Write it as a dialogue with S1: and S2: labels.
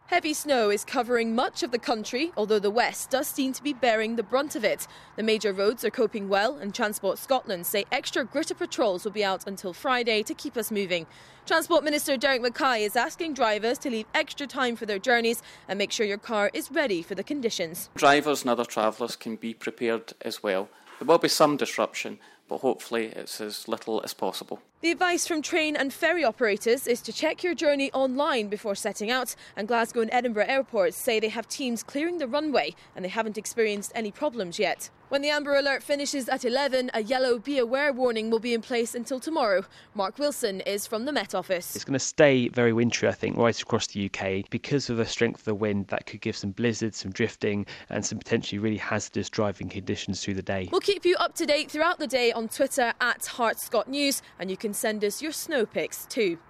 S1: Heavy snow is covering much of the country, although the west does seem to be bearing the brunt of it. The major roads are coping well, and Transport Scotland say extra gritter patrols will be out until Friday to keep us moving. Transport Minister Derek Mackay is asking drivers to leave extra time for their journeys and make sure your car is ready for the conditions.
S2: Drivers and other travellers can be prepared as well. There will be some disruption, but hopefully it's as little as possible.
S1: The advice from train and ferry operators is to check your journey online before setting out, and Glasgow and Edinburgh airports say they have teams clearing the runway and they haven't experienced any problems yet. When the Amber Alert finishes at 11, a yellow Be Aware warning will be in place until tomorrow. Mark Wilson is from the Met Office.
S3: It's going to stay very wintry, I think, right across the UK. Because of the strength of the wind, that could give some blizzards, some drifting and some potentially really hazardous driving conditions through the day.
S1: We'll keep you up to date throughout the day on Twitter @HeartScotNews, and you can send us your snow pics too.